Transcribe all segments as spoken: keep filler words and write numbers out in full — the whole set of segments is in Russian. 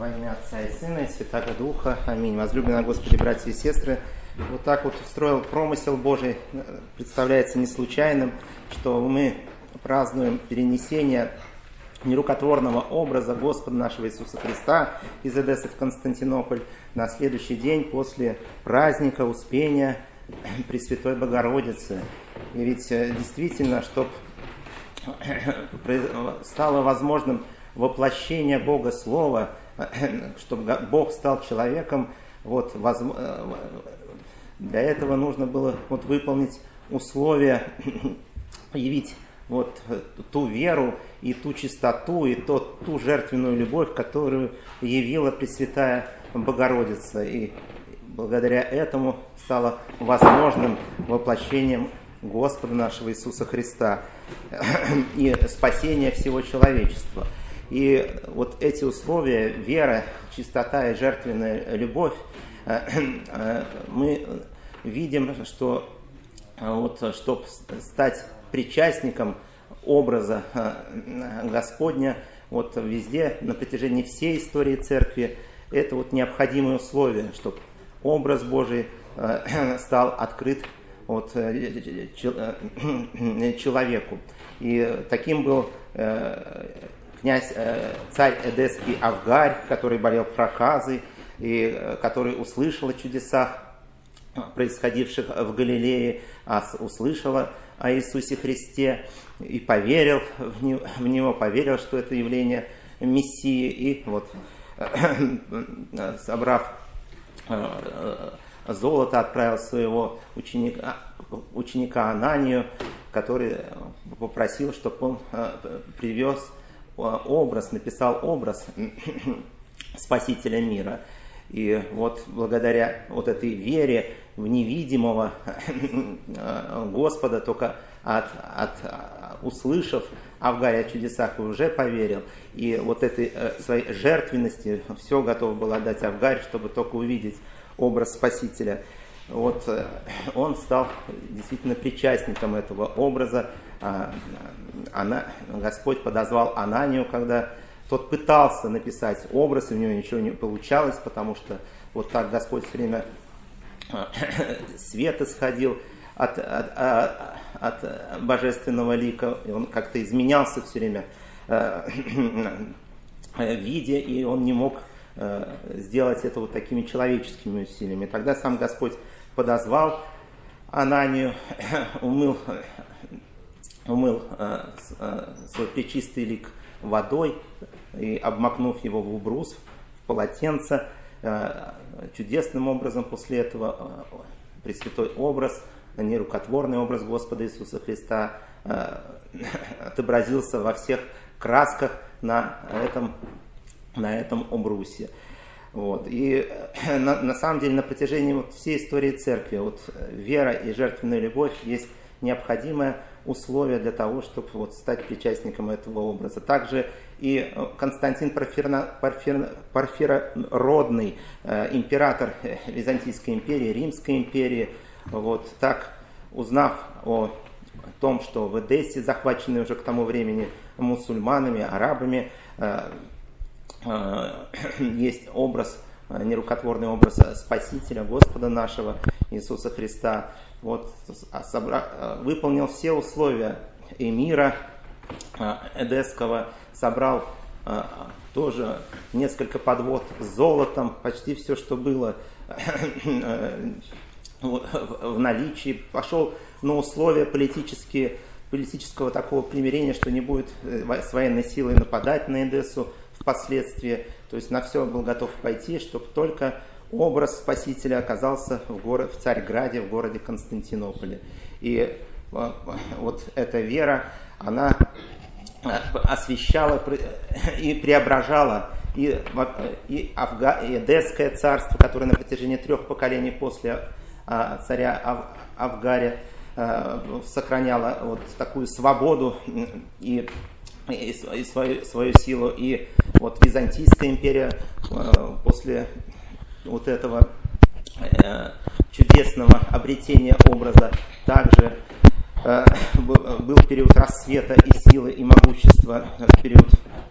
Во имя Отца и Сына и Святаго Духа. Аминь. Возлюбленные Господи, братья и сестры, вот так вот устроил промысел Божий, представляется не случайным, что мы празднуем перенесение нерукотворного образа Господа нашего Иисуса Христа из Эдессы в Константинополь на следующий день после праздника Успения Пресвятой Богородицы. И ведь действительно, чтобы стало возможным воплощение Бога Слова, чтобы Бог стал человеком, вот, для этого нужно было вот, выполнить условия, явить вот, ту веру и ту чистоту, и тот, ту жертвенную любовь, которую явила Пресвятая Богородица. И благодаря этому стало возможным воплощением Господа нашего Иисуса Христа и спасение всего человечества. И вот эти условия, вера, чистота и жертвенная любовь, мы видим, что вот, чтобы стать причастником образа Господня, вот везде, на протяжении всей истории Церкви, это вот необходимые условия, чтобы образ Божий стал открыт вот, человеку. И таким был князь, царь Эдесский Авгарь, который болел проказой, и который услышал о чудесах, происходивших в Галилее, услышал о Иисусе Христе и поверил в него, в него, поверил, что это явление Мессии, и вот, собрав золото, отправил своего ученика, ученика Ананию, который попросил, чтобы он привез образ, написал образ Спасителя мира. И вот благодаря вот этой вере в невидимого Господа, только от, от, услышав Авгарь о чудесах, уже поверил. И вот этой своей жертвенности все готов был отдать Авгарь, чтобы только увидеть образ Спасителя. Вот он стал действительно причастником этого образа. Она, Господь подозвал Ананию, когда тот пытался написать образ, и у него ничего не получалось, потому что вот так Господь все время свет исходил от, от, от, от божественного лика, и он как-то изменялся все время в виде, и он не мог сделать это вот такими человеческими усилиями. Тогда сам Господь подозвал Ананию, умыл, умыл свой пречистый лик водой и, обмакнув его в убрус, в полотенце, чудесным образом после этого пресвятой образ, нерукотворный образ Господа Иисуса Христа отобразился во всех красках на этом, на этом обрусе. Вот. И на, на самом деле на протяжении вот всей истории Церкви вот, вера и жертвенная любовь есть необходимое условие для того, чтобы вот, стать причастником этого образа. Также и Константин Порфиро, Порфиро, Порфирородный, э, император Византийской империи, Римской империи, вот, так узнав о том, что в Эдессе, захваченной уже к тому времени мусульманами, арабами, э, э, есть образ, нерукотворный образ Спасителя, Господа нашего Иисуса Христа, вот, собра... выполнил все условия эмира Эдесского, собрал тоже несколько подвод с золотом, почти все, что было в наличии, пошел на условия политические, политического такого примирения, что не будет с военной силой нападать на Эдессу впоследствии, то есть на все был готов пойти, чтобы только образ Спасителя оказался в, город, в Царьграде, в городе Константинополе. И вот эта вера, она освещала и преображала и, и, Авга, и Эдесское царство, которое на протяжении трех поколений после царя Ав, Авгаря сохраняло вот такую свободу и, и, и свою, свою силу. И вот Византийская империя после вот этого э, чудесного обретения образа также э, был период рассвета и силы, и могущества, период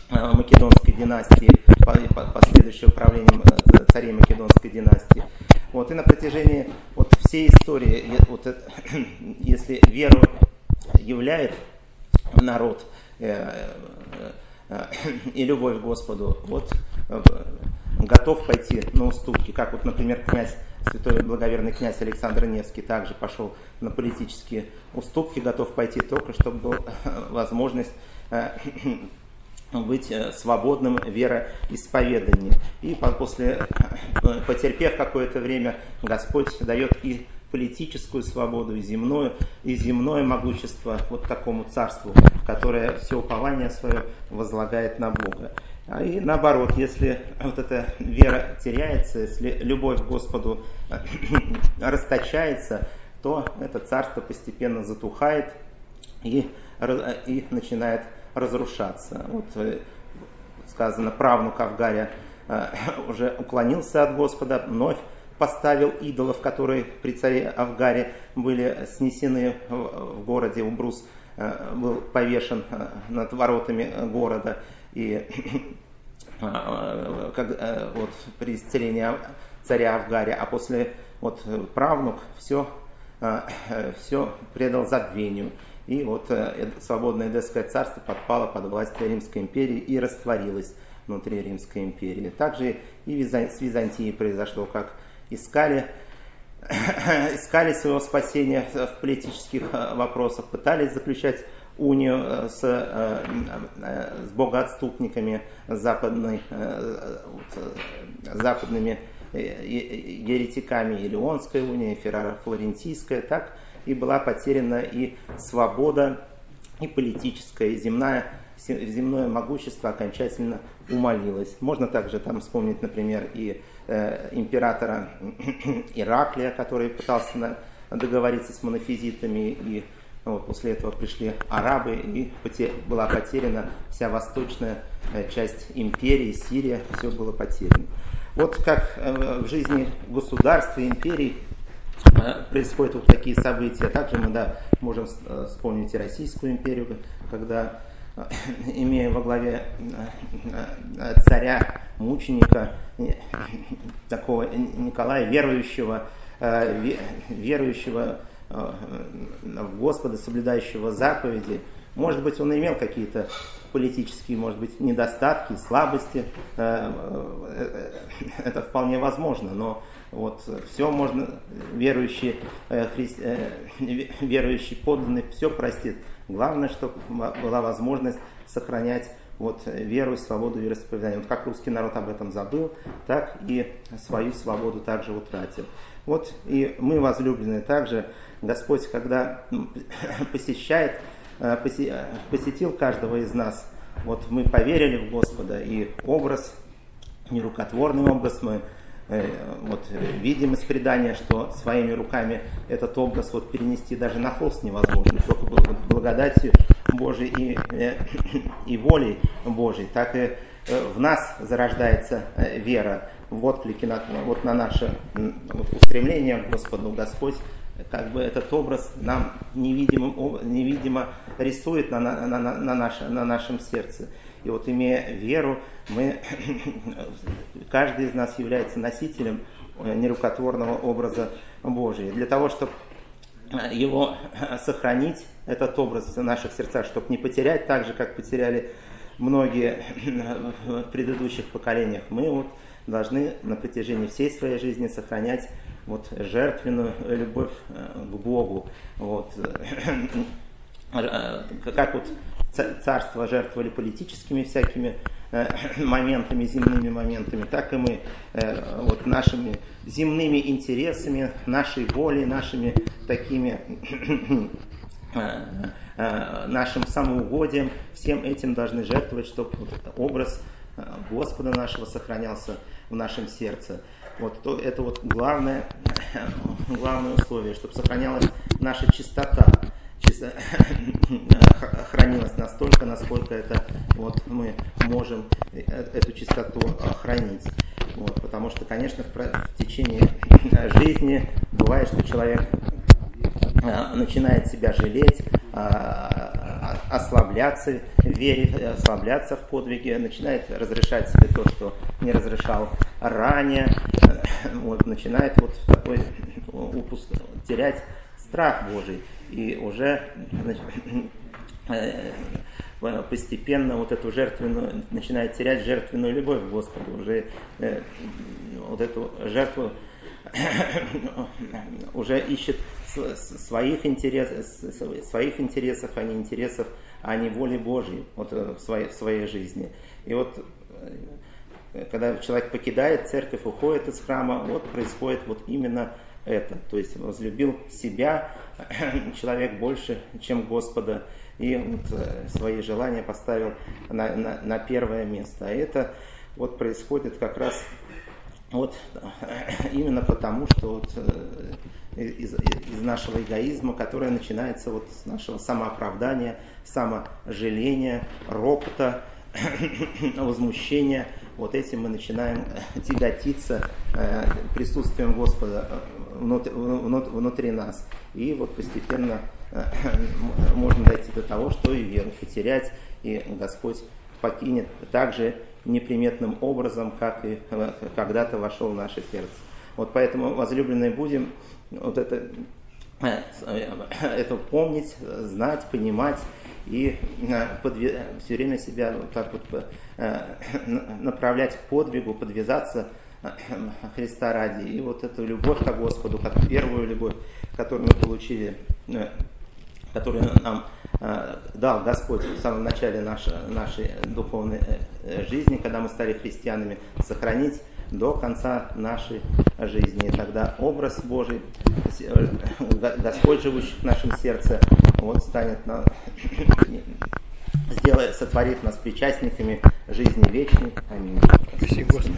Македонской династии, последующего правления царей Македонской династии. Вот, и на протяжении вот всей истории, вот, если веру являет народ э, э, и любовь к Господу, вот э, готов пойти на уступки, как вот, например, князь, святой благоверный князь Александр Невский также пошел на политические уступки, готов пойти только, чтобы была возможность э, быть свободным в вероисповедании. И после, потерпев какое-то время, Господь дает и политическую свободу, и земное, и земное могущество вот такому царству, которое все упование свое возлагает на Бога. И наоборот, если вот эта вера теряется, если любовь к Господу расточается, то это царство постепенно затухает и, и начинает разрушаться. Вот сказано, правнук Авгария э, уже уклонился от Господа, вновь поставил идолов, которые при царе Авгаре были снесены в, в городе. Убрус э, был повешен э, над воротами города. И э, как, э, вот, при исцелении царя Авгария, а после вот, правнук все, э, все предал забвению. И вот э, свободное Эдесское царство подпало под власть Римской империи и растворилось внутри Римской империи. Также и с Византией произошло, как искали, искали своего спасения в политических вопросах, пытались заключать унию с, с богоотступниками, западной, западными еретиками, и Леонская уния, и Ферраро-Флорентийская, так и была потеряна и свобода, и политическая, и земная, земное могущество окончательно умалилось. Можно также там вспомнить, например, и э, императора Ираклия, который пытался на, договориться с монофизитами, и вот, после этого пришли арабы, и поте, была потеряна вся восточная э, часть империи, Сирия, все было потеряно. Вот как э, в жизни государства, империй происходят вот такие события. Также мы да, можем вспомнить и Российскую империю, когда, имея во главе царя, мученика, такого Николая, верующего, верующего в Господа, соблюдающего заповеди, может быть, он имел какие-то политические, может быть, недостатки, слабости, это вполне возможно, но вот все можно, верующий, хри... верующий подданный все простит. Главное, чтобы была возможность сохранять вот веру и свободу вероисповедания. Вот как русский народ об этом забыл, так и свою свободу также утратил. Вот и мы, возлюбленные, также Господь, когда посещает, посетил каждого из нас, вот мы поверили в Господа, и образ, нерукотворный образ мы вот, видим из предания, что своими руками этот образ вот, перенести даже на холст невозможно, только благодатью Божией и, и волей Божией. Так и в нас зарождается вера в отклике на, вот, на наше вот, устремление к Господу. Господь как бы этот образ нам невидимо, невидимо рисует на, на, на, на, наше, на нашем сердце. И вот имея веру, мы, каждый из нас является носителем нерукотворного образа Божия. Для того, чтобы его сохранить, этот образ в наших сердцах, чтобы не потерять так же, как потеряли многие в предыдущих поколениях, мы вот должны на протяжении всей своей жизни сохранять вот жертвенную любовь к Богу. Вот. Как вот царство жертвовали политическими всякими моментами, земными моментами, так и мы вот нашими земными интересами, нашей волей, нашими такими нашим самоугодием, всем этим должны жертвовать, чтобы вот образ Господа нашего сохранялся в нашем сердце. Вот то, это вот главное, главное условие, чтобы сохранялась наша чистота, чисто, хранилась настолько, насколько это вот мы можем эту чистоту хранить. Вот, потому что, конечно, в, в течение жизни бывает, что человек начинает себя жалеть, ослабляться в вере, ослабляться в подвиге, начинает разрешать себе то, что не разрешал ранее, вот, начинает вот в такой упуск терять страх Божий, и уже постепенно вот эту жертвенную, начинает терять жертвенную любовь к Господу, уже э, вот эту жертву уже ищет своих интересов, своих интересов, а не интересов, а не воли Божьей вот, в, своей, в своей жизни. И вот когда человек покидает церковь, уходит из храма, вот происходит вот именно это. То есть возлюбил себя человек больше, чем Господа, и вот свои желания поставил на, на, на первое место. А это вот происходит как раз вот именно потому, что вот из, из нашего эгоизма, которое начинается вот с нашего самооправдания, саможаления, ропота, возмущения. Вот этим мы начинаем тяготиться присутствием Господа внутри, внутри нас. И вот постепенно можно дойти до того, что и веру потерять, и Господь покинет так же неприметным образом, как и когда-то вошел в наше сердце. Вот поэтому, возлюбленные, будем вот это, это помнить, знать, понимать и подве, все время себя вот так вот направлять к подвигу, подвязаться Христа ради. И вот эту любовь к Господу, как первую любовь, которую мы получили, которую нам дал Господь в самом начале нашей, нашей духовной жизни, когда мы стали христианами, сохранить до конца нашей жизни. И тогда образ Божий, Господь, живущий в нашем сердце, вот станет нам, сделает, сотворит нас причастниками жизни вечной. Аминь. Спасибо, Господи.